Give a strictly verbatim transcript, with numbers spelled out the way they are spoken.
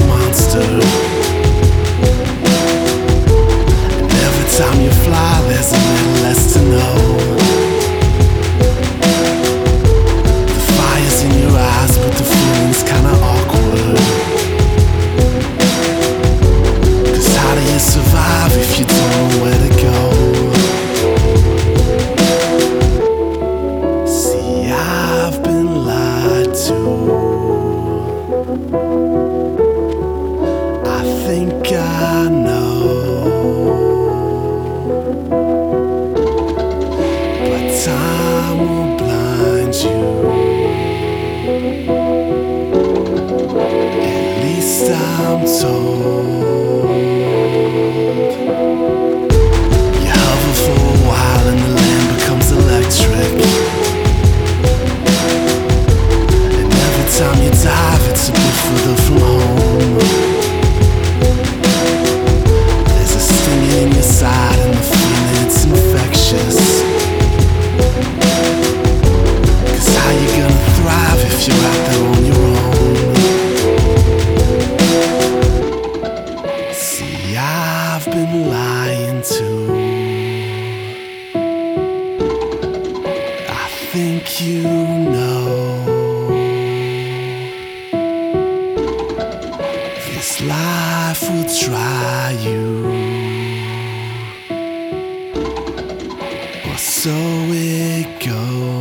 monster. And every time you fly, there's a little less to know. The fire's in your eyes, but the feeling's kinda awkward. Cause how do you survive if you don't know where to go? See, I've been lied to. I think I know, but time will blind you. At least I'm told. You hover for a while and the land becomes electric. And every time you dive, it's a bit further from home. There's a stinging in your side and the feeling it's infectious. Cause how you gonna thrive if you're out there on your own? See, I've been lying too. I think you know this life will try you, or so it goes.